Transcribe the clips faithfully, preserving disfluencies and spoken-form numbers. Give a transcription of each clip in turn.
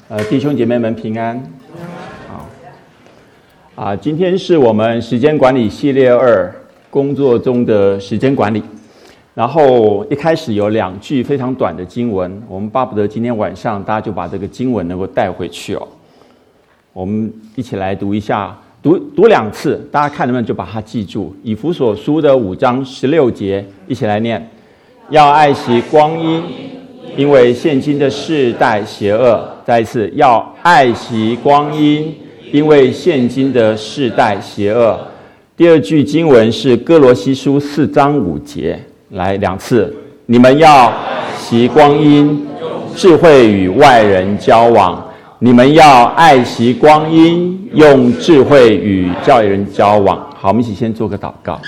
呃，弟兄姐妹们平安。好，啊，今天是我们时间管理系列二工作中的时间管理。然后一开始有两句非常短的经文，我们巴不得今天晚上大家就把这个经文能够带回去哦。我们一起来读一下，读读两次，大家看能不能就把它记住。以弗所书的五章十六节，一起来念：要爱惜光阴，因为现今的世代邪恶。再一次，要爱惜光阴，因为现今的世代邪恶。第二句经文是哥罗西书四章五节，来两次，你们要惜光阴，智慧与外人交往。你们要爱惜光阴，用智慧与教人交往。好，我们一起先做个祷告。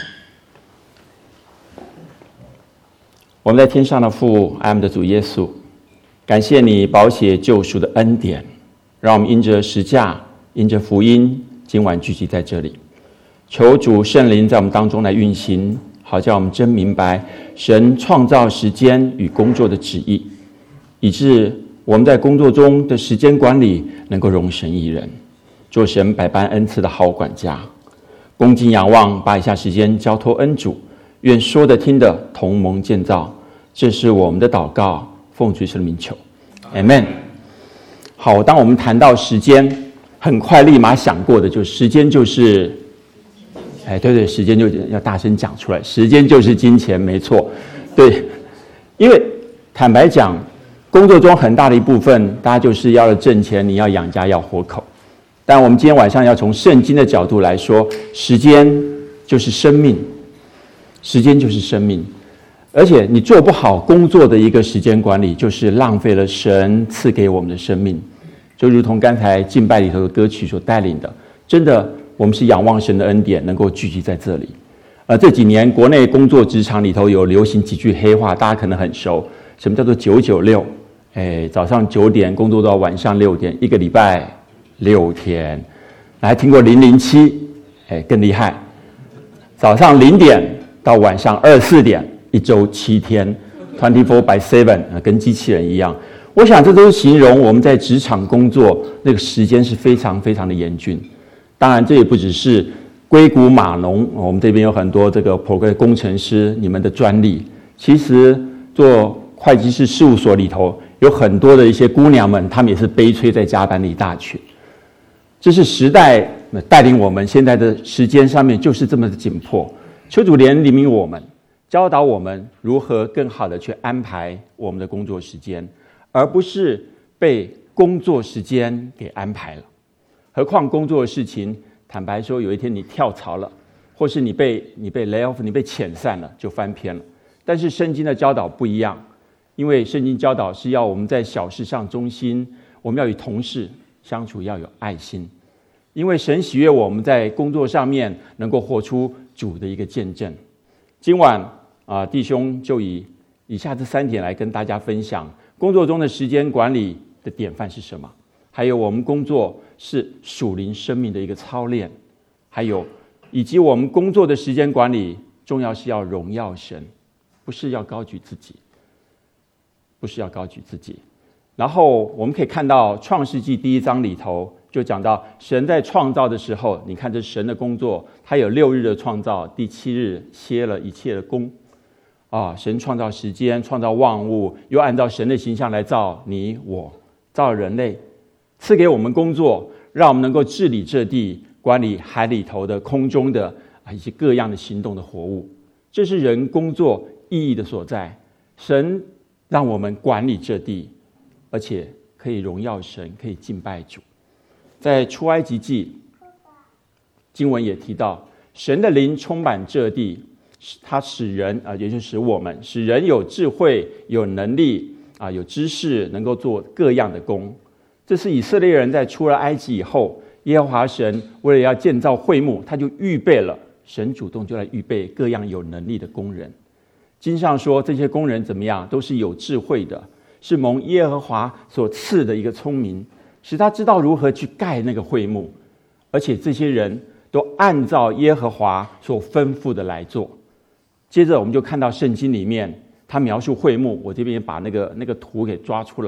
我们在天上的父，爱我们的主耶稣，感谢你宝血救赎的恩典，让我们因着十架，因着福音，今晚聚集在这里。求主圣灵在我们当中来运行，好叫我们真明白神创造时间与工作的旨意，以致我们在工作中的时间管理能够容神一人，做神百般恩赐的好管家。恭敬仰望，把以下时间交托恩主，愿说的听的同蒙建造。这是我们的祷告，奉主耶稣的名求， Amen。 好，当我们谈到时间，很快立马想过的就是时间就是哎，对对，时间就要大声讲出来，时间就是金钱，没错。对，因为坦白讲，工作中很大的一部分，大家就是要挣钱，你要养家，要活口。但我们今天晚上要从圣经的角度来说，时间就是生命，时间就是生命。而且你做不好工作的一个时间管理，就是浪费了神赐给我们的生命。就如同刚才敬拜里头的歌曲所带领的，真的我们是仰望神的恩典，能够聚集在这里。呃，这几年国内工作职场里头有流行几句黑话，大家可能很熟。什么叫做九九六？哎，早上九点工作到晚上六点，一个礼拜六天。还听过零零七？哎，更厉害，早上零点到晚上二十四点，一周七天 ，twenty-four by seven， 跟机器人一样。我想这都是形容我们在职场工作那个时间是非常非常的严峻。当然，这也不只是硅谷码农，我们这边有很多这个 program 工程师，你们的专利。其实做会计师事务所里头有很多的一些姑娘们，她们也是悲催在加班的一大群。这是时代带领我们，现在的时间上面就是这么的紧迫。求主怜悯我们，教导我们如何更好的去安排我们的工作时间，而不是被工作时间给安排了。何况工作的事情，坦白说，有一天你跳槽了，或是你被你被 lay off， 你被遣散了，就翻篇了。但是圣经的教导不一样，因为圣经教导是要我们在小事上忠心，我们要与同事相处要有爱心，因为神喜悦我们在工作上面能够活出主的一个见证。今晚啊、呃，弟兄就以以下这三点来跟大家分享工作中的时间管理的典范是什么，还有我们工作是属灵生命的一个操练，还有以及我们工作的时间管理重要是要荣耀神，不是要高举自己，不是要高举自己。然后我们可以看到创世纪第一章里头就讲到，神在创造的时候，你看这神的工作，他有六日的创造，第七日歇了一切的工啊，神创造时间，创造万物，又按照神的形象来造你我，造人类，赐给我们工作，让我们能够治理这地，管理海里头的、空中的啊一些各样的行动的活物。这是人工作意义的所在。神让我们管理这地，而且可以荣耀神，可以敬拜主。在出埃及记经文也提到，神的灵充满这地，他使人啊，也就是使我们，使人有智慧、有能力啊，有知识，能够做各样的工。这是以色列人在出了埃及以后，耶和华神为了要建造会幕，他就预备了，神主动就来预备各样有能力的工人。经上说，这些工人怎么样？都是有智慧的，是蒙耶和华所赐的一个聪明，使他知道如何去盖那个会幕，而且这些人都按照耶和华所吩咐的来做。接着我们就看到圣经里面他描述会幕，我这边也把那个那个图给抓出来。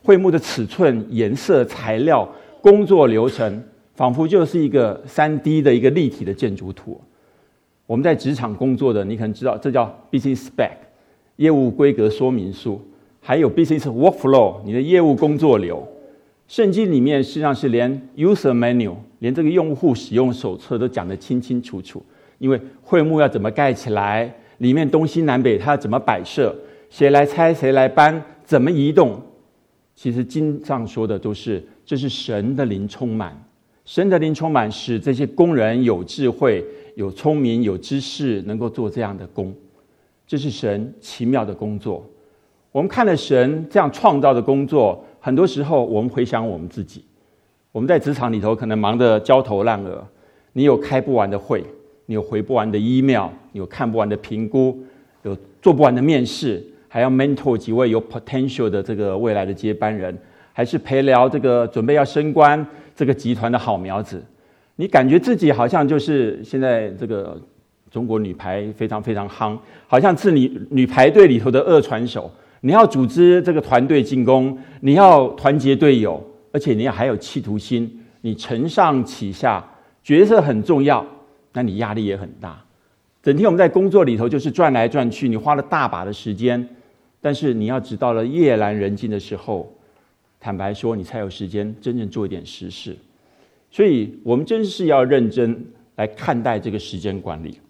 会幕的尺寸、颜色、材料、工作流程，仿佛就是一个 三 D 的一个立体的建筑图。我们在职场工作的，你可能知道，这叫 business spec 业务规格说明书，还有 business workflow 你的业务工作流。圣经里面实际上是连 user menu 连这个用户使用手册都讲得清清楚楚，因为会幕要怎么盖起来，里面东西南北它要怎么摆设，谁来拆谁来搬，怎么移动，其实经上说的都是这是神的灵充满，神的灵充满使这些工人有智慧、有聪明、有知识，能够做这样的工。这是神奇妙的工作。我们看了神这样创造的工作，很多时候我们回想我们自己，我们在职场里头可能忙得焦头烂额，你有开不完的会，你有回不完的 email， 你有看不完的评估，有做不完的面试，还要 mentor 几位有 potential 的这个未来的接班人，还是陪聊这个准备要升官这个集团的好苗子。你感觉自己好像就是现在这个中国女排非常非常夯，好像是你女排队里头的二传手，你要组织这个团队进攻，你要团结队友，而且你还有企图心，你承上启下，角色很重要，那你压力也很大。整天我们在工作里头就是转来转去，你花了大把的时间，但是你要直到了夜阑人静的时候，坦白说你才有时间真正做一点实事。所以我们真是要认真来看待这个时间管理。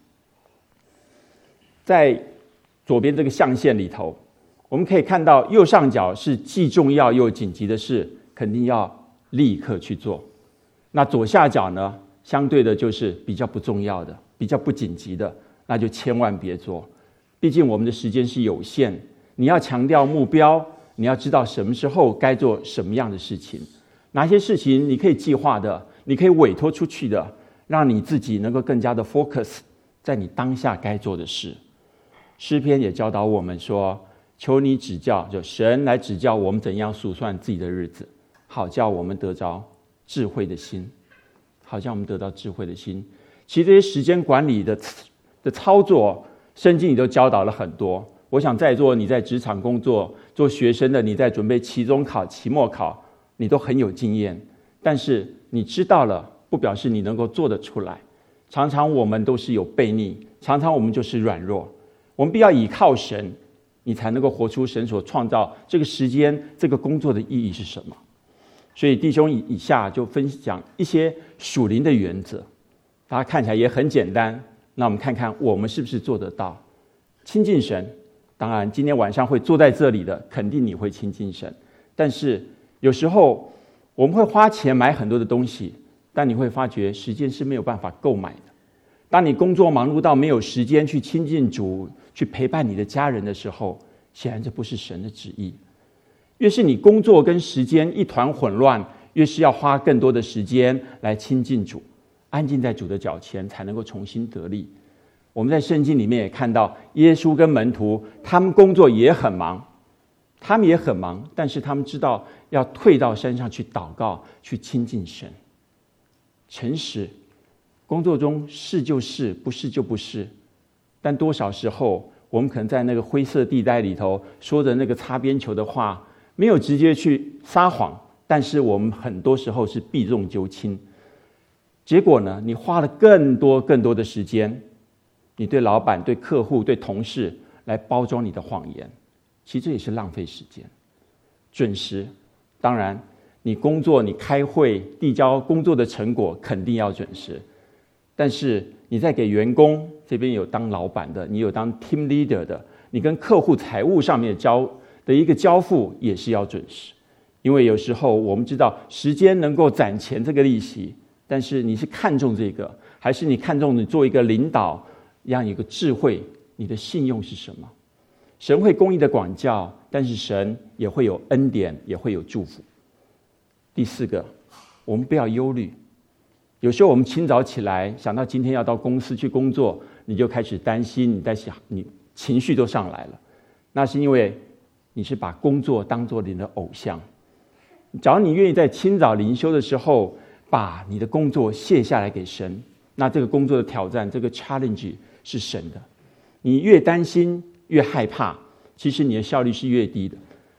在左边这个象限里头，我们可以看到右上角是既重要又紧急的事，肯定要立刻去做。那左下角呢，相对的就是比较不重要的、比较不紧急的，那就千万别做。毕竟我们的时间是有限，你要强调目标，你要知道什么时候该做什么样的事情，哪些事情你可以计划的，你可以委托出去的，让你自己能够更加的 focus 在你当下该做的事。诗篇也教导我们说，求你指教，就神来指教我们怎样数算自己的日子，好叫我们得着智慧的心，好叫我们得到智慧的心。其实这些时间管理的的操作，圣经里都教导了很多。我想在座你在职场工作做学生的，你在准备期中考、期末考，你都很有经验。但是你知道了，不表示你能够做得出来。常常我们都是有悖逆，常常我们就是软弱。我们必要倚靠神，你才能够活出神所创造这个时间、这个工作的意义是什么。所以弟兄以下就分享一些属灵的原则，大家看起来也很简单。那我们看看我们是不是做得到。亲近神，当然今天晚上会坐在这里的，肯定你会亲近神。但是有时候我们会花钱买很多的东西，但你会发觉时间是没有办法购买的。当你工作忙碌到没有时间去亲近主，去陪伴你的家人的时候，显然这不是神的旨意。越是你工作跟时间一团混乱，越是要花更多的时间来亲近主，安静在主的脚前，才能够重新得力。我们在圣经里面也看到，耶稣跟门徒他们工作也很忙，他们也很忙，但是他们知道要退到山上去祷告，去亲近神。诚实，工作中是就是，不是就不是。但多少时候，我们可能在那个灰色地带里头说着那个擦边球的话，没有直接去撒谎，但是我们很多时候是避重就轻。结果呢，你花了更多更多的时间，你对老板、对客户、对同事来包装你的谎言，其实这也是浪费时间。准时，当然你工作、你开会、递交工作的成果肯定要准时，但是你在给员工这边有当老板的，你有当 team leader 的，你跟客户财务上面交的一个交付也是要准时。因为有时候我们知道时间能够攒钱这个利息，但是你是看重这个，还是你看重你做一个领导让一个智慧，你的信用是什么？神会公义的管教，但是神也会有恩典，也会有祝福。第四个，我们不要忧虑。有时候我们清早起来，想到今天要到公司去工作，你就开始担心，你在想，你情绪都上来了。那是因为你是把工作当作你的偶像。只要你愿意在清早灵修的时候，把你的工作卸下来给神，那这个工作的挑战，这个 challenge 是神的。你越担心，越害怕，其实你的效率是越低的。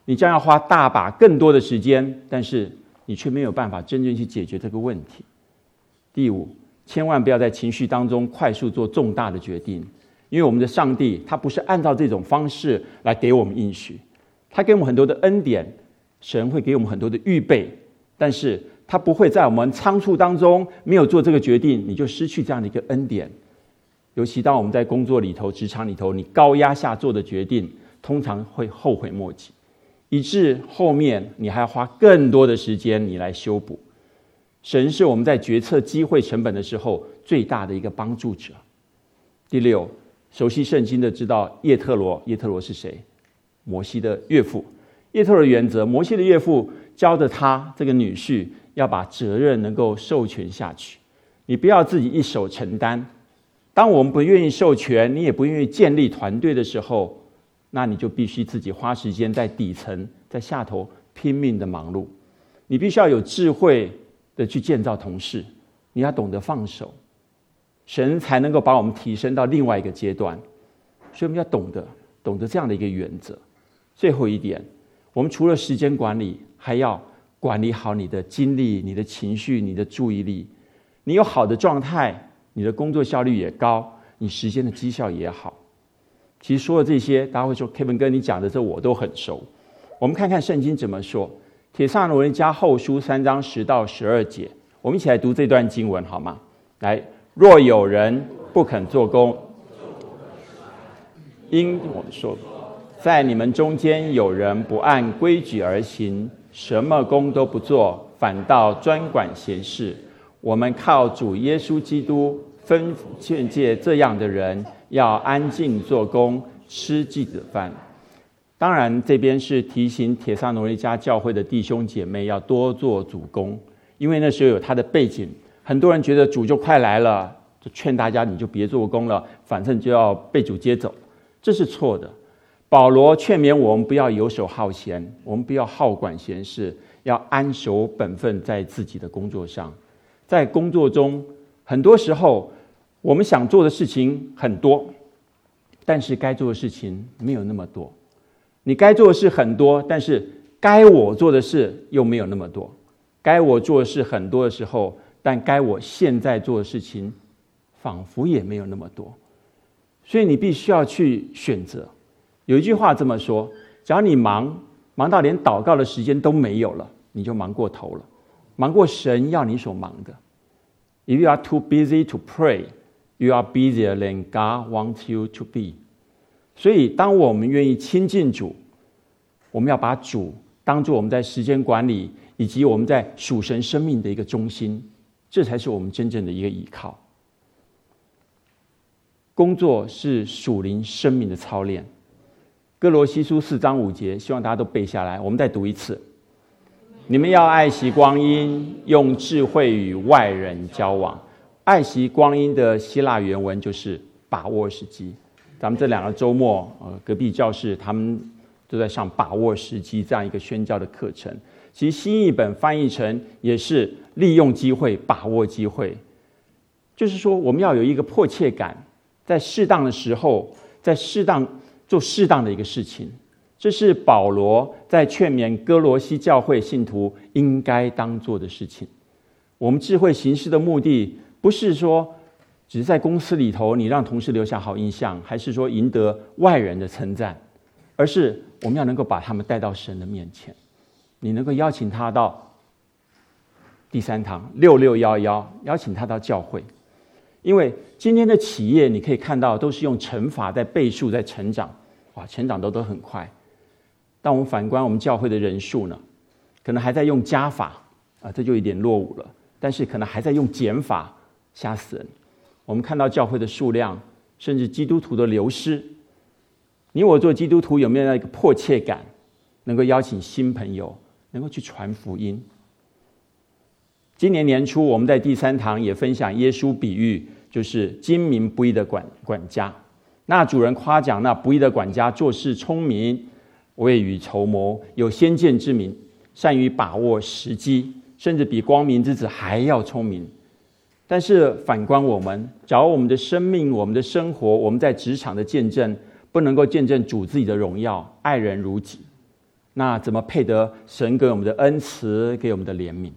你将要花大把更多的时间，但是你却没有办法真正去解决这个问题。第五，千万不要在情绪当中快速做重大的决定，因为我们的上帝他不是按照这种方式来给我们应许，他给我们很多的恩典，神会给我们很多的预备，但是他不会在我们仓促当中没有做这个决定，你就失去这样的一个恩典。尤其当我们在工作里头、职场里头，你高压下做的决定，通常会后悔莫及，以致后面你还要花更多的时间你来修补。神是我们在决策机会成本的时候最大的一个帮助者。第六，熟悉圣经的知道叶特罗，叶特罗是谁？摩西的岳父。叶特罗的原则，摩西的岳父教着他这个女婿要把责任能够授权下去，你不要自己一手承担。当我们不愿意授权，你也不愿意建立团队的时候，那你就必须自己花时间在底层，在下头拼命的忙碌。你必须要有智慧的去建造同事，你要懂得放手，神才能够把我们提升到另外一个阶段。所以我们要懂得懂得这样的一个原则。最后一点，我们除了时间管理，还要管理好你的精力、你的情绪、你的注意力。你有好的状态，你的工作效率也高，你时间的绩效也好。其实说了这些，大家会说 Kevin 哥你讲的这我都很熟。我们看看圣经怎么说。帖撒罗尼迦后书三章十到十二节，我们一起来读这段经文好吗？来，若有人不肯做工，因我们说，在你们中间有人不按规矩而行，什么工都不做，反倒专管闲事。我们靠主耶稣基督吩劝诫这样的人，要安静做工，吃祭子饭。当然这边是提醒帖撒罗尼迦教会的弟兄姐妹要多做主工，因为那时候有他的背景，很多人觉得主就快来了，就劝大家你就别做工了，反正就要被主接走，这是错的。保罗劝勉我们不要游手好闲，我们不要好管闲事，要安守本分在自己的工作上。在工作中，很多时候我们想做的事情很多，但是该做的事情没有那么多。你该做的事很多，但是该我做的事又没有那么多。该我做的事很多的时候，但该我现在做的事情仿佛也没有那么多。所以你必须要去选择。有一句话这么说，只要你忙忙到连祷告的时间都没有了，你就忙过头了，忙过神要你所忙的。If you are too busy to pray, you are busier than God wants you to be. 所以当我们愿意亲近主，我们要把主当作我们在时间管理以及我们在属神生命的一个中心，这才是我们真正的一个依靠。工作是属灵生命的操练。哥罗西书四章五节，希望大家都背下来，我们再读一次。你们要爱惜光阴，用智慧与外人交往。爱惜光阴的希腊原文就是把握时机。咱们这两个周末，呃，隔壁教室他们都在上把握时机这样一个宣教的课程。其实新译本翻译成也是利用机会，把握机会，就是说我们要有一个迫切感，在适当的时候，在适当做适当的一个事情。这是保罗在劝勉哥罗西教会信徒应该当做的事情。我们智慧行事的目的，不是说只是在公司里头你让同事留下好印象，还是说赢得外人的称赞，而是我们要能够把他们带到神的面前。你能够邀请他到第三堂六六幺幺，邀请他到教会。因为今天的企业你可以看到都是用乘法在倍数在成长，哇，成长都都很快。但我们反观我们教会的人数呢，可能还在用加法啊，这就有点落伍了。但是可能还在用减法，吓死人。我们看到教会的数量，甚至基督徒的流失。你我做基督徒有没有那个迫切感，能够邀请新朋友，能够去传福音？今年年初，我们在第三堂也分享耶稣比喻，就是精明不义的管管家。那主人夸奖那不义的管家做事聪明，未雨绸缪，有先见之明，善于把握时机，甚至比光明之子还要聪明。但是反观我们，假如我们的生命、我们的生活、我们在职场的见证，不能够见证主自己的荣耀，爱人如己， 那怎么配得神给我们的恩慈，给我们的怜悯？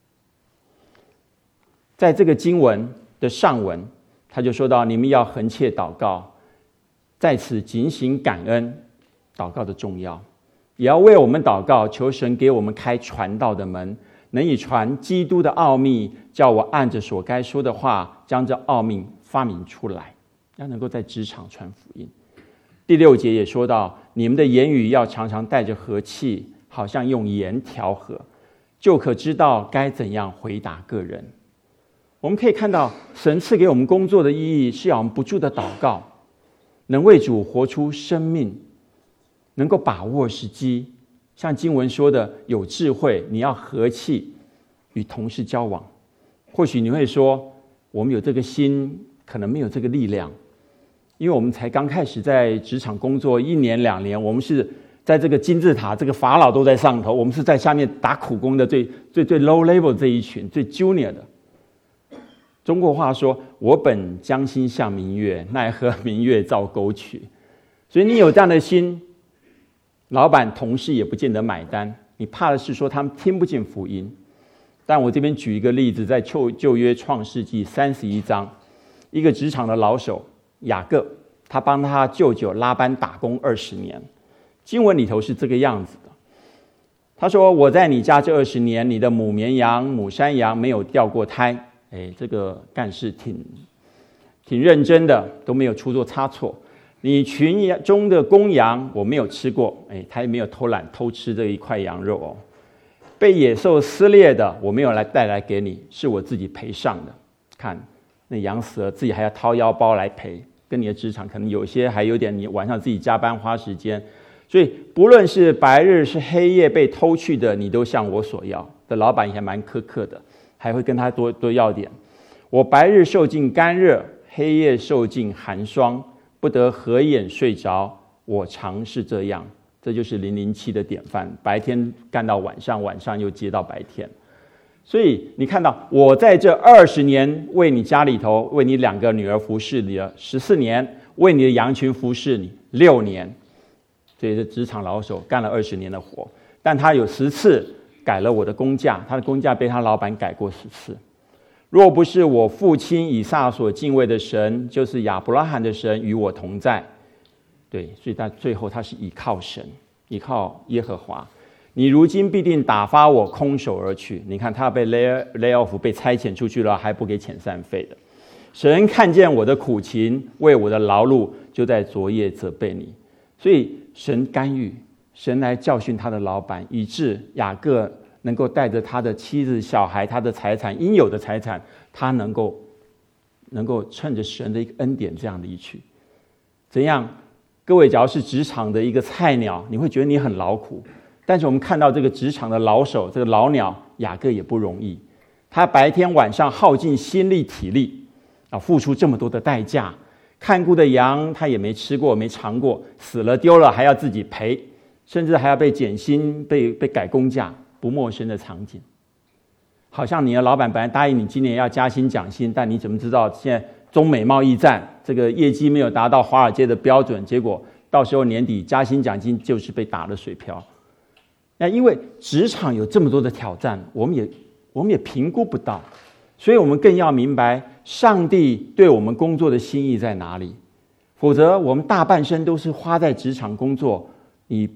在这个经文的上文，他就说到：你们要恒切祷告，在此警醒感恩。祷告的重要，也要为我们祷告，求神给我们开传道的门，能以传基督的奥秘，叫我按着所该说的话，将这奥秘发明出来，要能够在职场传福音。第六节也说到，你们的言语要常常带着和气，好像用盐调和，就可知道该怎样回答个人。我们可以看到，神赐给我们工作的意义，是要我们不住的祷告，能为主活出生命，能够把握时机，像经文说的，有智慧，你要和气与同事交往。或许你会说，我们有这个心，可能没有这个力量，因为我们才刚开始在职场工作一年两年，我们是在这个金字塔，这个法老都在上头，我们是在下面打苦工的最最最 low level 这一群，最 junior 的。中国话说，我本将心向明月，奈何明月照沟渠。所以你有这样的心，老板同事也不见得买单，你怕的是说他们听不进福音。但我这边举一个例子，在旧旧约创世纪三十一章，一个职场的老手雅各，他帮他舅舅拉班打工二十年。经文里头是这个样子的，他说：我在你家这二十年，你的母绵羊、母山羊没有掉过胎。哎，这个干事挺挺认真的，都没有出错差错。你群羊中的公羊我没有吃过，哎，他也没有偷懒偷吃这一块羊肉哦。被野兽撕裂的我没有来带来给你，是我自己赔上的。看那羊死了，自己还要掏腰包来赔，跟你的职场可能有些还有点，你晚上自己加班花时间，所以不论是白日是黑夜被偷去的，你都向我索要。的老板也蛮苛刻的，还会跟他多多要点。我白日受尽干热，黑夜受尽寒霜，不得合眼睡着，我常是这样。这就是零零七的典范，白天干到晚上，晚上又接到白天。所以你看到，我在这二十年为你家里头，为你两个女儿服侍你了十四年，为你的羊群服侍你六年。所以这职场老手干了二十年的活，但他有十次改了我的工价，他的工价被他老板改过十次。若不是我父亲以撒所敬畏的神，就是亚伯拉罕的神与我同在。对，所以他最后他是倚靠神，倚靠耶和华。你如今必定打发我空手而去。你看他被 lay lay off 被差遣出去了，还不给遣散费的。神看见我的苦情，为我的劳碌，就在昨夜责备你。所以神干预，神来教训他的老板，以致雅各能够带着他的妻子、小孩、他的财产应有的财产，他能够能够趁着神的一个恩典这样离去。怎样？各位，假如是职场的一个菜鸟，你会觉得你很劳苦。但是我们看到这个职场的老手，这个老鸟雅各也不容易。他白天晚上耗尽心力体力啊，付出这么多的代价。看顾的羊他也没吃过，没尝过，死了丢了还要自己赔，甚至还要被减薪、被被改工价，不陌生的场景。好像你的老板本来答应你今年要加薪奖薪，但你怎么知道现在中美贸易战，这个业绩没有达到华尔街的标准，结果到时候年底加薪奖金就是被打了水漂。那因为职场有这么多的挑战，我们也我们也评估不到，所以我们更要明白上帝对我们工作的心意在哪里。否则我们大半生都是花在职场工作，你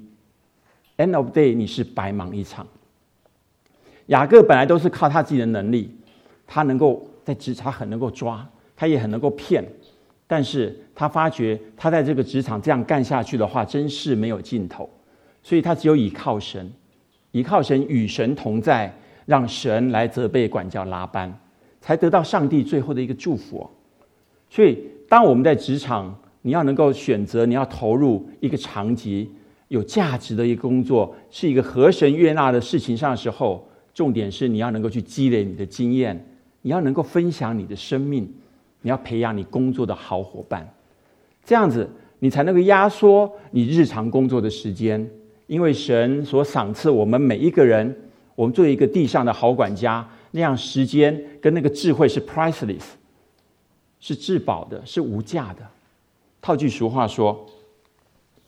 end of day 你是白忙一场。雅各本来都是靠他自己的能力，他能够在职场很能够抓，他也很能够骗，但是他发觉他在这个职场这样干下去的话，真是没有尽头。所以他只有倚靠神，倚靠神，与神同在，让神来责备管教拉班，才得到上帝最后的一个祝福。所以当我们在职场，你要能够选择，你要投入一个长期有价值的一个工作，是一个合神悦纳的事情上的时候，重点是你要能够去积累你的经验，你要能够分享你的生命，你要培养你工作的好伙伴，这样子你才能够压缩你日常工作的时间。因为神所赏赐我们每一个人，我们作为一个地上的好管家，那样时间跟那个智慧是 priceless， 是至宝的，是无价的。套句俗话说，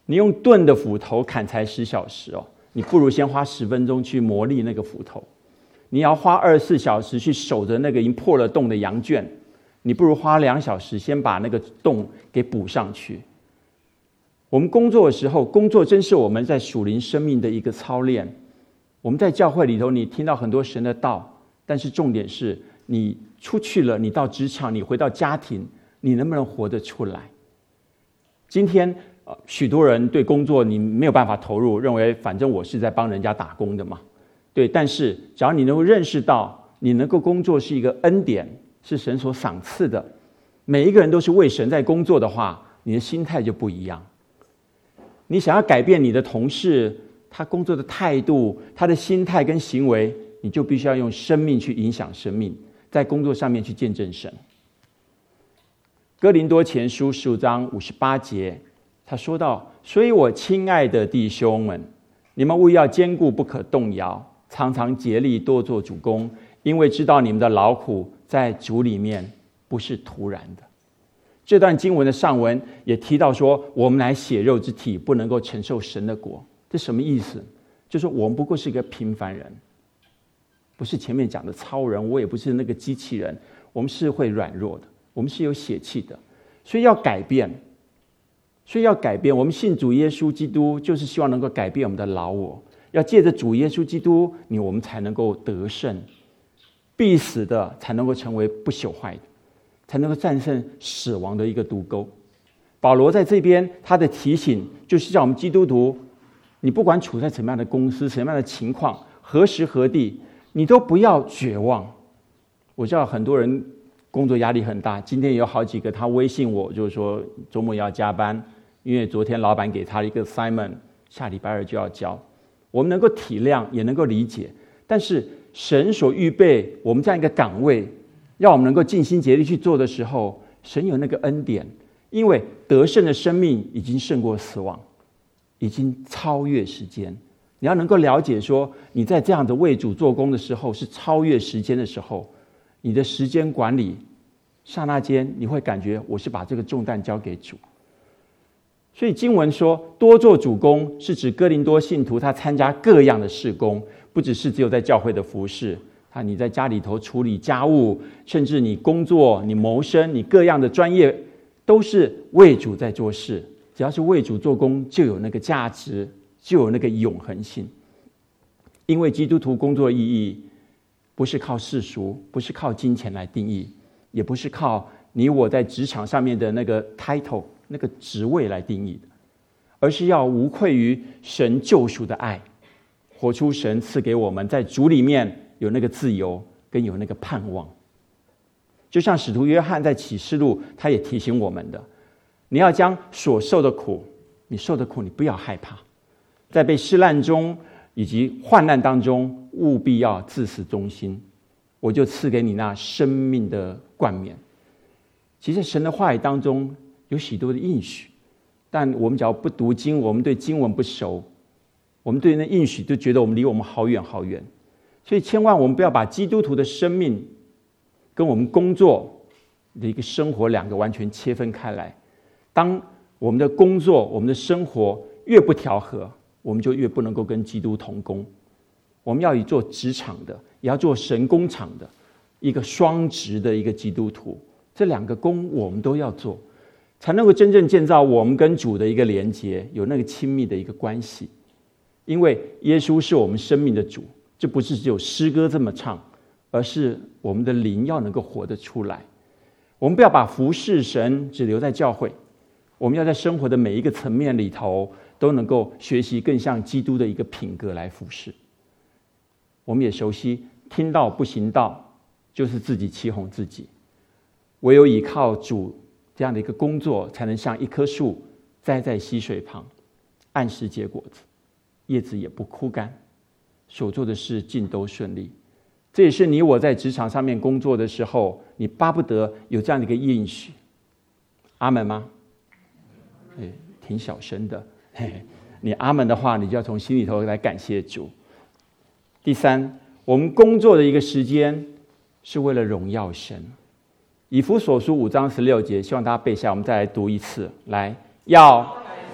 你用钝的斧头砍柴十小时哦，你不如先花十分钟去磨砺那个斧头。你要花二十四小时去守着那个已经破了洞的羊圈，你不如花两小时先把那个洞给补上去。我们工作的时候，工作真是我们在属灵生命的一个操练。我们在教会里头，你听到很多神的道，但是重点是你出去了，你到职场，你回到家庭，你能不能活得出来？今天呃，许多人对工作你没有办法投入，认为反正我是在帮人家打工的嘛。对，但是只要你能够认识到，你能够工作是一个恩典，是神所赏赐的，每一个人都是为神在工作的话，你的心态就不一样。你想要改变你的同事，他工作的态度，他的心态跟行为，你就必须要用生命去影响生命，在工作上面去见证神。哥林多前书十五章五十八节，他说到：所以我亲爱的弟兄们，你们务要坚固，不可动摇，常常竭力多做主工，因为知道你们的劳苦在主里面不是徒然的。这段经文的上文也提到说，我们乃血肉之体，不能够承受神的国。这什么意思？就是我们不过是一个平凡人，不是前面讲的超人，我也不是那个机器人，我们是会软弱的，我们是有血气的，所以要改变。所以要改变，我们信主耶稣基督，就是希望能够改变我们的老我。要借着主耶稣基督，你我们才能够得胜，必死的才能够成为不朽坏的，才能够战胜死亡的一个毒钩。保罗在这边他的提醒，就是叫我们基督徒，你不管处在什么样的公司、什么样的情况、何时何地，你都不要绝望。我知道很多人工作压力很大，今天有好几个他微信我，就是说周末要加班，因为昨天老板给他一个 assignment， 下礼拜二就要交。我们能够体谅，也能够理解，但是神所预备我们这样一个岗位，让我们能够尽心竭力去做的时候，神有那个恩典，因为得胜的生命已经胜过死亡，已经超越时间。你要能够了解说，你在这样的为主做工的时候，是超越时间的时候，你的时间管理，刹那间你会感觉我是把这个重担交给主。所以经文说，多做主工，是指哥林多信徒他参加各样的事工，不只是只有在教会的服事，他你在家里头处理家务，甚至你工作、你谋生、你各样的专业，都是为主在做事。只要是为主做工，就有那个价值，就有那个永恒性。因为基督徒工作的意义，不是靠世俗，不是靠金钱来定义，也不是靠你我在职场上面的那个 title。那个职位来定义的，而是要无愧于神救赎的爱，活出神赐给我们在主里面有那个自由跟有那个盼望。就像使徒约翰在启示录他也提醒我们的，你要将所受的苦，你受的苦你不要害怕，在被试炼中以及患难当中务必要自死忠心，我就赐给你那生命的冠冕。其实神的话语当中有许多的应许，但我们只要不读经，我们对经文不熟，我们对那应许就觉得我们离我们好远好远。所以千万我们不要把基督徒的生命跟我们工作的一个生活两个完全切分开来。当我们的工作、我们的生活越不调和，我们就越不能够跟基督同工。我们要以做职场的，也要做神工厂的一个双职的一个基督徒，这两个工我们都要做，才能够真正建造我们跟主的一个连结，有那个亲密的一个关系。因为耶稣是我们生命的主，这不是只有诗歌这么唱，而是我们的灵要能够活得出来。我们不要把服侍神只留在教会，我们要在生活的每一个层面里头都能够学习更像基督的一个品格来服侍。我们也熟悉听道不行道，就是自己欺哄自己，唯有依靠主这样的一个工作，才能像一棵树栽在溪水旁，按时结果子，叶子也不枯干，所做的事尽都顺利。这也是你我在职场上面工作的时候，你巴不得有这样的一个应许。阿门吗？哎，挺小声的。嘿嘿，你阿门的话，你就要从心里头来感谢主。第三，我们工作的一个时间是为了荣耀神。以弗所书五章十六节，希望大家背下，我们再来读一次。来，要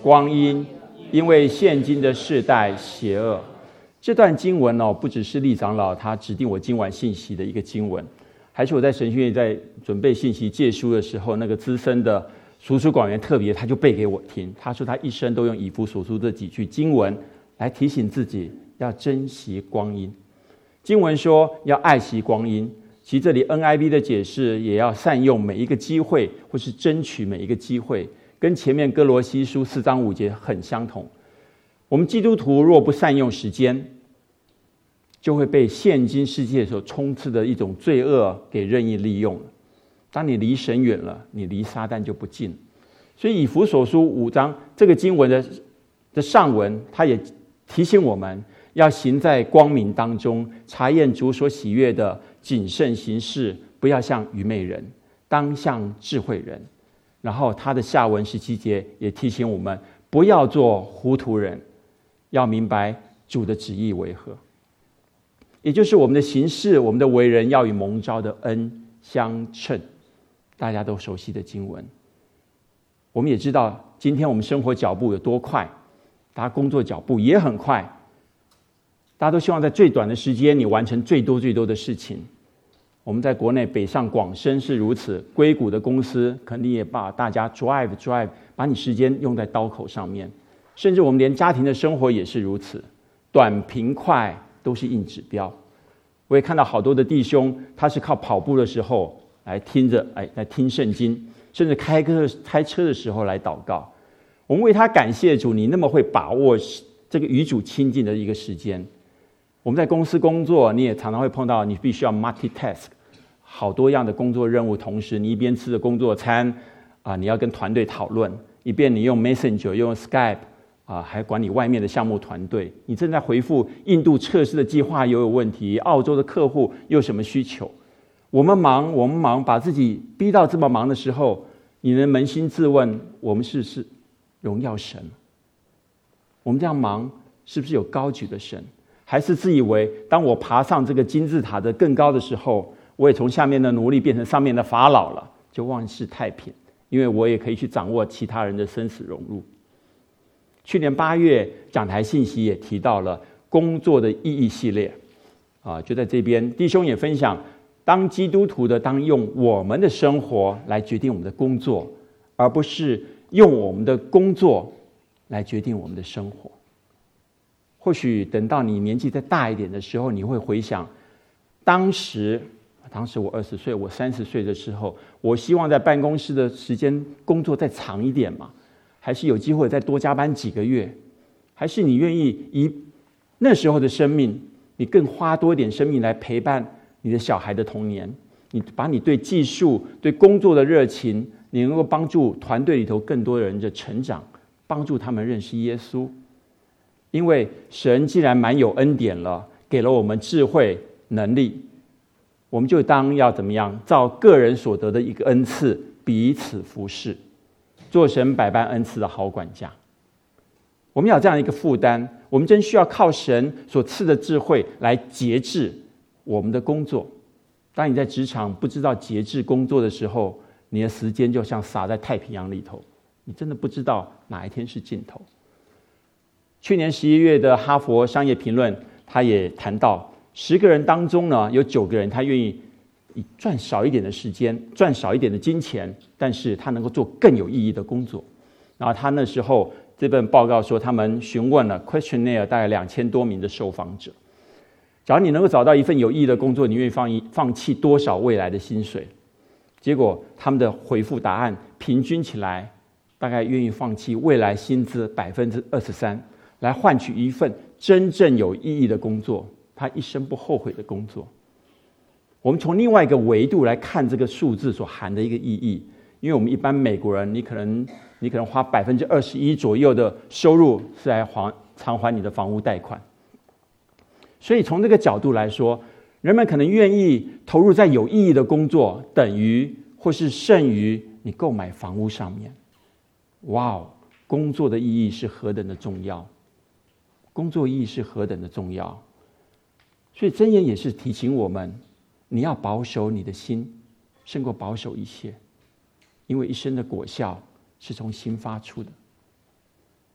光阴，因为现今的世代邪恶。这段经文哦，不只是厉长老他指定我今晚信息的一个经文，还是我在神学院在准备信息借书的时候，那个资深的图书馆员特别他就背给我听，他说他一生都用以弗所书这几句经文来提醒自己要珍惜光阴。经文说要爱惜光阴，其实这里 N I V 的解释也要善用每一个机会，或是争取每一个机会，跟前面哥罗西书四章五节很相同。我们基督徒若不善用时间，就会被现今世界所充斥的一种罪恶给任意利用了。当你离神远了，你离撒旦就不近。所以以弗所书五章这个经文的的上文，它也提醒我们要行在光明当中，查验主所喜悦的，谨慎行事，不要像愚昧人，当像智慧人。然后他的下文十七节也提醒我们，不要做糊涂人，要明白主的旨意为何。也就是我们的行事，我们的为人要与蒙召的恩相称，大家都熟悉的经文。我们也知道今天我们生活脚步有多快，大家工作脚步也很快，大家都希望在最短的时间你完成最多最多的事情。我们在国内北上广深是如此，硅谷的公司肯定也把大家 drive drive 把你时间用在刀口上面，甚至我们连家庭的生活也是如此，短平快都是硬指标。我也看到好多的弟兄，他是靠跑步的时候来听着，哎，来听圣经，甚至开车开车的时候来祷告。我们为他感谢主，你那么会把握这个与主亲近的一个时间。我们在公司工作，你也常常会碰到，你必须要 multitask， 好多样的工作任务同时，你一边吃着工作餐啊，你要跟团队讨论，一边你用 Messenger 用 Skype。啊，还管理外面的项目团队，你正在回复印度测试的计划又有问题，澳洲的客户又有什么需求？我们忙，我们忙，把自己逼到这么忙的时候，你能扪心自问，我们是不是荣耀神？我们这样忙，是不是有高举的神？还是自以为当我爬上这个金字塔的更高的时候，我也从下面的奴隶变成上面的法老了，就万事太平，因为我也可以去掌握其他人的生死荣辱。去年八月，讲台信息也提到了工作的意义系列，啊，就在这边，弟兄也分享，当基督徒的当用我们的生活来决定我们的工作，而不是用我们的工作来决定我们的生活。或许等到你年纪再大一点的时候，你会回想，当时，当时我二十岁，我三十岁的时候，我希望在办公室的时间工作再长一点嘛。还是有机会再多加班几个月，还是你愿意以那时候的生命，你更花多一点生命来陪伴你的小孩的童年，你把你对技术、对工作的热情，你能够帮助团队里头更多人的成长，帮助他们认识耶稣。因为神既然满有恩典了，给了我们智慧能力，我们就当要怎么样，照个人所得的一个恩赐，彼此服侍，做神百般恩赐的好管家。我们有这样一个负担，我们真需要靠神所赐的智慧来节制我们的工作。当你在职场不知道节制工作的时候，你的时间就像撒在太平洋里头，你真的不知道哪一天是尽头。去年十一月的哈佛商业评论，他也谈到，十个人当中呢，有九个人他愿意以赚少一点的时间，赚少一点的金钱，但是他能够做更有意义的工作。然后他那时候这份报告说，他们询问了 questionnaire 大概两千多名的受访者，假如你能够找到一份有意义的工作，你愿意放放弃多少未来的薪水？结果他们的回复答案平均起来，大概愿意放弃未来薪资百分之二十三，来换取一份真正有意义的工作，他一生不后悔的工作。我们从另外一个维度来看这个数字所含的一个意义，因为我们一般美国人，你可能你可能花百分之二十一左右的收入是来还偿还你的房屋贷款，所以从这个角度来说，人们可能愿意投入在有意义的工作，等于或是胜于你购买房屋上面。哇哦，工作的意义是何等的重要！工作意义是何等的重要！所以箴言也是提醒我们，你要保守你的心，胜过保守一切，因为一生的果效是从心发出的。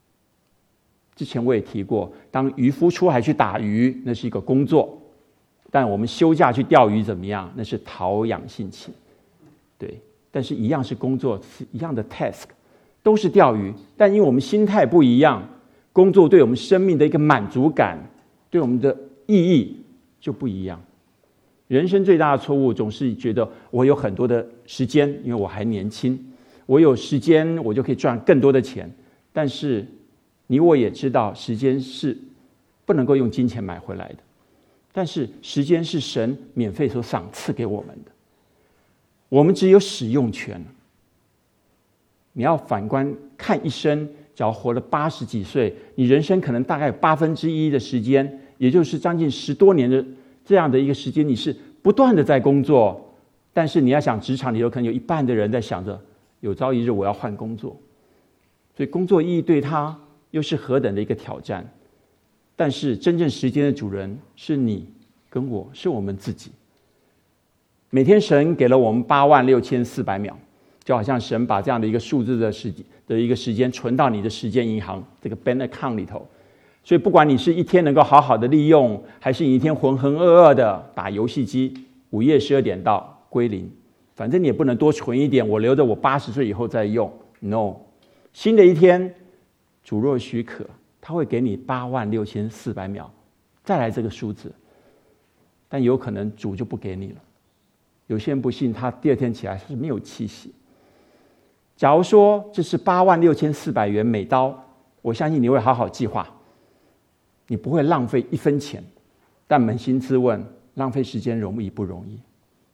之前我也提过，当渔夫出海去打鱼，那是一个工作；但我们休假去钓鱼怎么样？那是陶养性情。对，但是一样是工作，是一样的 task， 都是钓鱼，但因为我们心态不一样，工作对我们生命的一个满足感，对我们的意义就不一样。人生最大的错误总是觉得我有很多的时间，因为我还年轻，我有时间我就可以赚更多的钱。但是你我也知道，时间是不能够用金钱买回来的，但是时间是神免费所赏赐给我们的，我们只有使用权。你要反观看一生，只要活了八十几岁，你人生可能大概有八分之一的时间，也就是将近十多年的这样的一个时间，你是不断的在工作。但是你要想，职场里有可能有一半的人在想着，有朝一日我要换工作，所以工作意义对他又是何等的一个挑战。但是真正时间的主人是你跟我，是我们自己。每天神给了我们八万六千四百秒，就好像神把这样的一个数字的时的一个时间存到你的时间银行这个 bank account 里头。所以不管你是一天能够好好的利用，还是你一天浑浑噩噩的打游戏机，午夜十二点到归零，反正你也不能多存一点，我留着我八十岁以后再用。No， 新的一天，主若许可，他会给你八万六千四百秒，再来这个数字。但有可能主就不给你了。有些人不信，他第二天起来是没有气息。假如说这是八万六千四百元每刀，我相信你会好好计划，你不会浪费一分钱。但扪心自问，浪费时间容易不容易？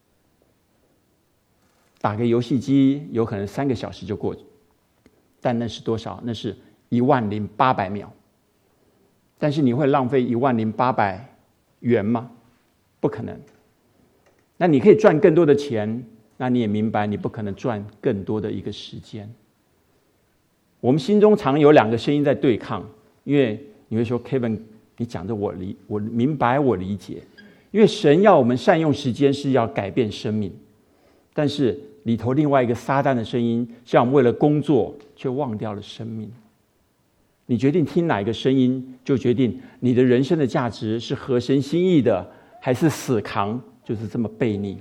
打个游戏机有可能三个小时就过去，但那是多少？那是一万零八百秒。但是你会浪费一万零八百元吗？不可能。那你可以赚更多的钱，那你也明白你不可能赚更多的一个时间。我们心中常有两个声音在对抗，因为你会说 Kevin， 你讲的我理我明白我理解，因为神要我们善用时间是要改变生命，但是里头另外一个撒旦的声音是让我们为了工作却忘掉了生命。你决定听哪一个声音，就决定你的人生的价值是合神心意的，还是死扛，就是这么悖逆。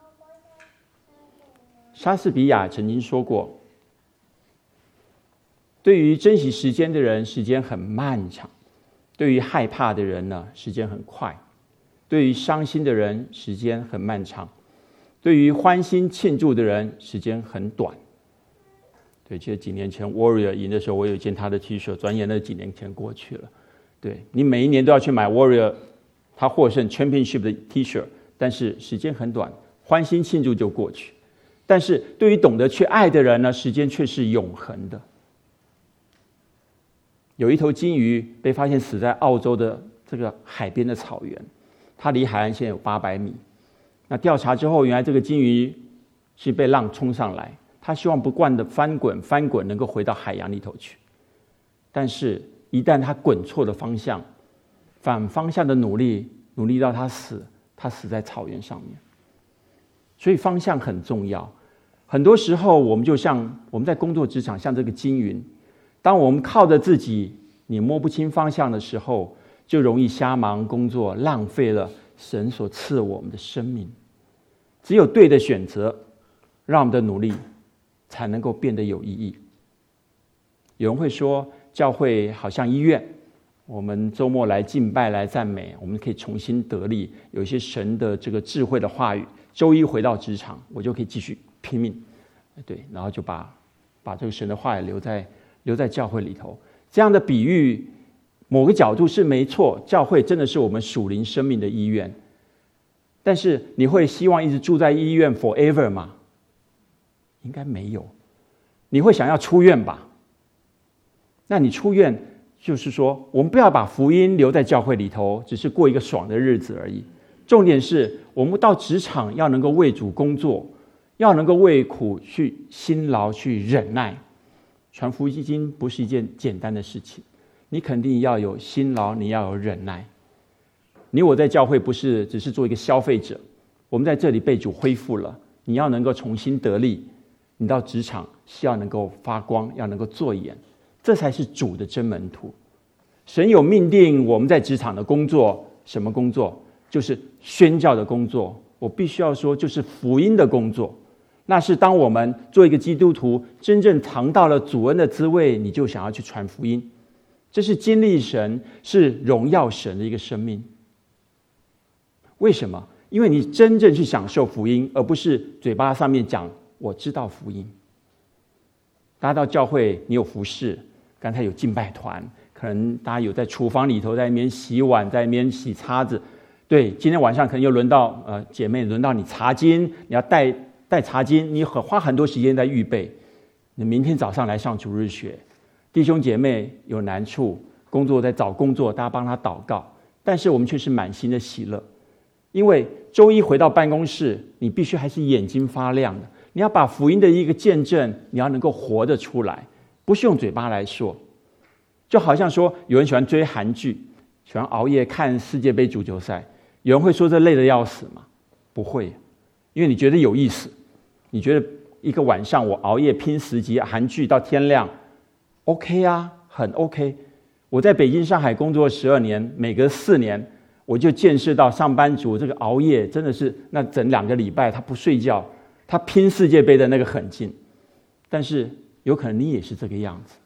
莎士比亚曾经说过，对于珍惜时间的人，时间很漫长；对于害怕的人呢，时间很快；对于伤心的人，时间很漫长；对于欢欣庆祝的人，时间很短。对，记得几年前 Warrior 赢的时候，我有一件他的 T 恤，转眼那几年前过去了。对，你每一年都要去买 Warrior 他获胜 Championship 的 T 恤，但是时间很短，欢欣庆祝就过去。但是对于懂得去爱的人呢，时间却是永恒的。有一头金鱼被发现死在澳洲的这个海边的草原，它离海岸线有八百米。那调查之后，原来这个金鱼是被浪冲上来，它希望不断的翻滚翻滚，能够回到海洋里头去。但是一旦它滚错了方向，反方向的努力努力到它死，它死在草原上面。所以方向很重要。很多时候我们就像我们在工作职场，像这个金云，当我们靠着自己你摸不清方向的时候，就容易瞎忙工作，浪费了神所赐我们的生命。只有对的选择，让我们的努力才能够变得有意义。有人会说，教会好像医院，我们周末来敬拜来赞美，我们可以重新得力，有一些神的这个智慧的话语。周一回到职场，我就可以继续拼命，对，然后就把把这个神的话语留在留在教会里头。这样的比喻，某个角度是没错，教会真的是我们属灵生命的医院。但是你会希望一直住在医院 forever 吗？应该没有。你会想要出院吧？那你出院就是说，我们不要把福音留在教会里头，只是过一个爽的日子而已。重点是我们到职场要能够为主工作，要能够为苦去辛劳去忍耐。传福音不是一件简单的事情，你肯定要有辛劳，你要有忍耐。你我在教会不是只是做一个消费者，我们在这里被主恢复了，你要能够重新得力，你到职场是要能够发光，要能够做盐，这才是主的真门徒。 神有命定我们在职场的工作，什么工作？就是宣教的工作。我必须要说，就是福音的工作。那是当我们做一个基督徒，真正尝到了主恩的滋味，你就想要去传福音。这是经历神，是荣耀神的一个生命。为什么？因为你真正去享受福音，而不是嘴巴上面讲我知道福音。大家到教会，你有服侍，刚才有敬拜团，可能大家有在厨房里头在那边洗碗，在那边洗叉子。对，今天晚上可能又轮到呃姐妹轮到你查经，你要带带查经，你很花很多时间在预备。你明天早上来上主日学，弟兄姐妹有难处，工作在找工作，大家帮他祷告，但是我们却是满心的喜乐。因为周一回到办公室，你必须还是眼睛发亮的，你要把福音的一个见证，你要能够活得出来，不是用嘴巴来说。就好像说，有人喜欢追韩剧，喜欢熬夜看世界杯足球赛，有人会说这累得要死吗？不会，因为你觉得有意思，你觉得一个晚上我熬夜拼十集韩剧到天亮 OK 啊，很 OK。 我在北京上海工作十二年，每隔四年我就见识到上班族这个熬夜真的是那整两个礼拜他不睡觉，他拼世界杯的那个狠劲。但是有可能你也是这个样子。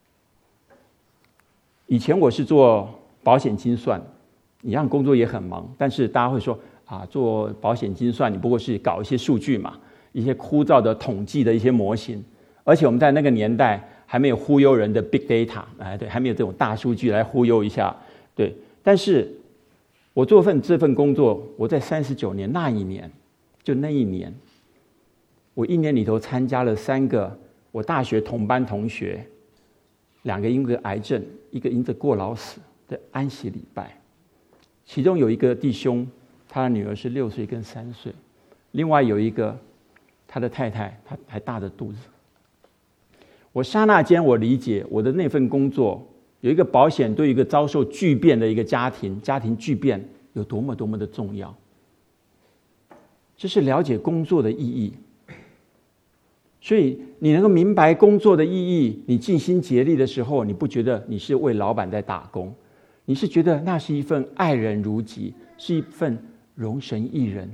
以前我是做保险精算，一样工作也很忙，但是大家会说啊，做保险精算你不过是搞一些数据嘛，一些枯燥的统计的一些模型，而且我们在那个年代还没有忽悠人的 big data， 哎，对，还没有这种大数据来忽悠一下，对。但是我做份这份工作，我在三十九年那一年，就那一年，我一年里头参加了三个我大学同班同学，两个因着癌症，一个因着过劳死的安息礼拜。其中有一个弟兄，他的女儿是六岁跟三岁，另外有一个他的太太，他还大着肚子。我刹那间我理解我的那份工作，有一个保险对一个遭受巨变的一个家庭，家庭巨变有多么多么的重要。这是了解工作的意义。所以你能够明白工作的意义，你尽心竭力的时候，你不觉得你是为老板在打工，你是觉得那是一份爱人如己，是一份荣神益人。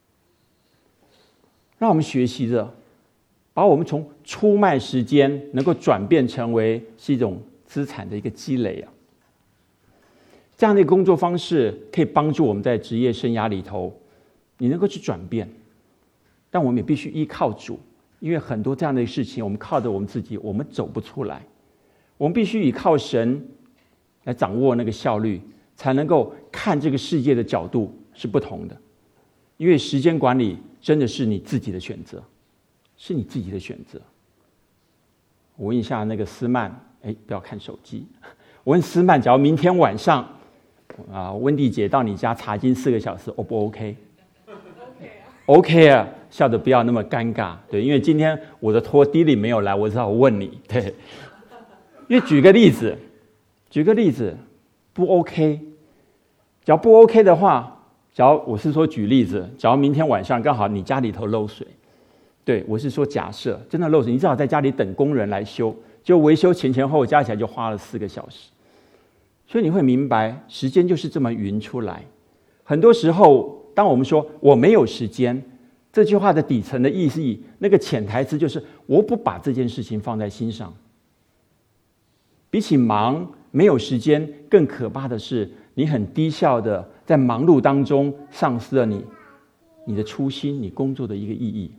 让我们学习着把我们从出卖时间能够转变成为是一种资产的一个积累啊。这样的工作方式可以帮助我们在职业生涯里头你能够去转变，但我们也必须依靠主，因为很多这样的事情我们靠着我们自己我们走不出来，我们必须依靠神来掌握那个效率，才能够看这个世界的角度是不同的。因为时间管理真的是你自己的选择，是你自己的选择。我问一下那个思曼，哎，不要看手机。我问思曼，假如明天晚上啊，温蒂姐到你家查经四个小时 ，O 不 OK？ OK 啊，笑得不要那么尴尬。对，因为今天我的托迪里没有来，我只好问你。对，因为举个例子，举个例子，不 OK。假如不 OK 的话，假如我是说举例子，假如明天晚上刚好你家里头漏水，对，我是说假设真的漏水，你至少在家里等工人来修，就维修前前后加起来就花了四个小时。所以你会明白，时间就是这么匀出来。很多时候，当我们说我没有时间，这句话的底层的意思，那个潜台词就是我不把这件事情放在心上。比起忙没有时间，更可怕的是你很低效的在忙碌当中丧失了你你的初心，你工作的一个意义，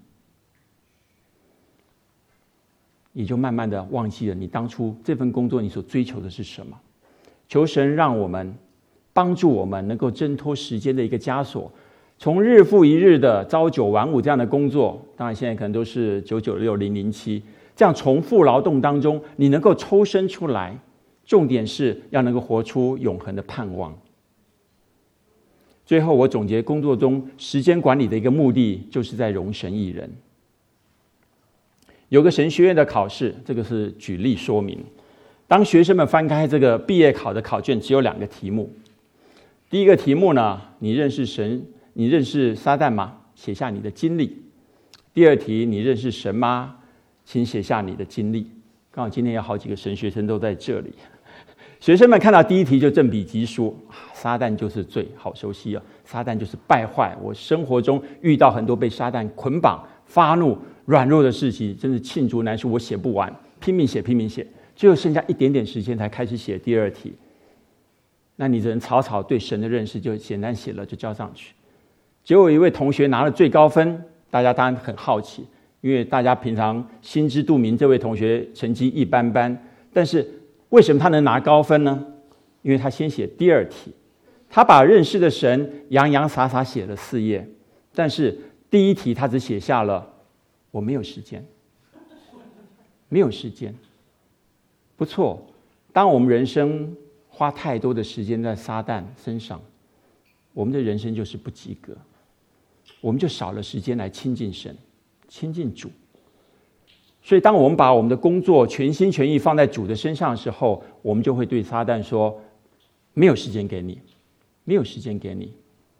你就慢慢的忘记了你当初这份工作你所追求的是什么。求神让我们帮助我们能够挣脱时间的一个枷锁，从日复一日的朝九晚五这样的工作，当然现在可能都是九九六零零七这样重复劳动当中，你能够抽身出来，重点是要能够活出永恒的盼望。最后我总结工作中时间管理的一个目的，就是在荣神益人。有个神学院的考试，这个是举例说明。当学生们翻开这个毕业考的考卷，只有两个题目。第一个题目呢，你认识神，你认识撒旦吗？写下你的经历。第二题，你认识神吗？请写下你的经历。刚好今天有好几个神学生都在这里， 学生们看到第一题就振笔疾书，撒旦就是罪，好熟悉啊！撒旦就是败坏。我生活中遇到很多被撒旦捆绑、发怒、软弱的事情，真是罄竹难书，我写不完，拼命写，拼命写，最后剩下一点点时间才开始写第二题。那你只能草草对神的认识就简单写了，就交上去。结果有一位同学拿了最高分，大家当然很好奇，因为大家平常心知肚明，这位同学成绩一般般，但是为什么他能拿高分呢？因为他先写第二题，他把认识的神洋洋洒洒写了四页，但是第一题他只写下了我没有时间，没有时间。不错，当我们人生花太多的时间在撒旦身上，我们的人生就是不及格，我们就少了时间来亲近神、亲近主。所以当我们把我们的工作全心全意放在主的身上的时候，我们就会对撒旦说，没有时间给你，没有时间给你。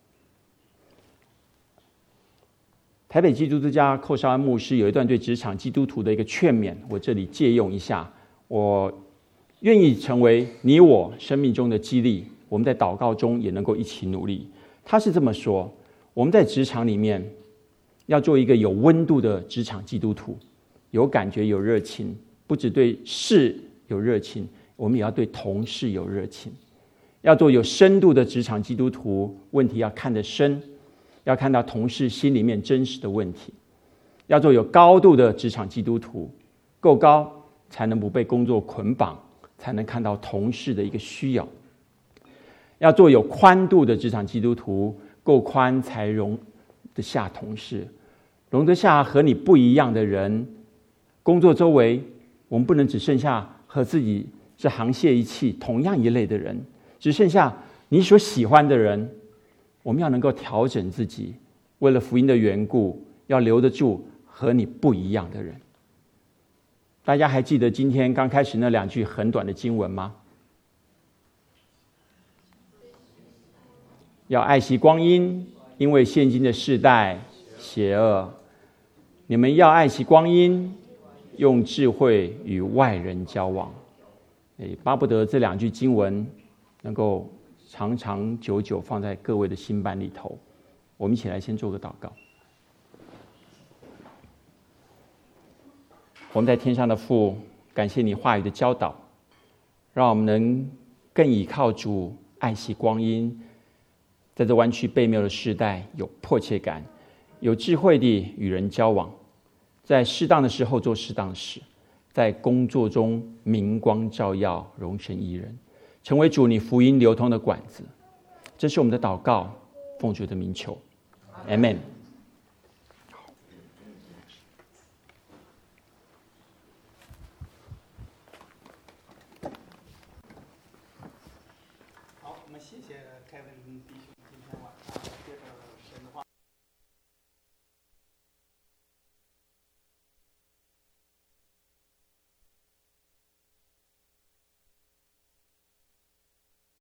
台北基督之家寇绍安牧师有一段对职场基督徒的一个劝勉，我这里借用一下。我愿意成为你我生命中的激励，我们在祷告中也能够一起努力。他是这么说，我们在职场里面要做一个有温度的职场基督徒，有感觉有热情，不只对事有热情，我们也要对同事有热情。要做有深度的职场基督徒，问题要看得深，要看到同事心里面真实的问题。要做有高度的职场基督徒，够高才能不被工作捆绑，才能看到同事的一个需要。要做有宽度的职场基督徒，够宽才容得下同事，容得下和你不一样的人。工作周围，我们不能只剩下和自己是沆瀣一气同样一类的人，只剩下你所喜欢的人。我们要能够调整自己，为了福音的缘故，要留得住和你不一样的人。大家还记得今天刚开始那两句很短的经文吗？要爱惜光阴，因为现今的世代邪恶。你们要爱惜光阴，用智慧与外人交往。巴不得这两句经文能够长长久久放在各位的心版里头。我们一起来先做个祷告。我们在天上的父，感谢你话语的教导，让我们能更倚靠主，爱惜光阴，在这弯曲悖谬的时代有迫切感，有智慧地与人交往，在适当的时候做适当的事，在工作中明光照耀，荣神益人，成为主你福音流通的管子。这是我们的祷告，奉主的名求， Amen。 好，我们谢谢凯文弟兄今天晚上接着神的话。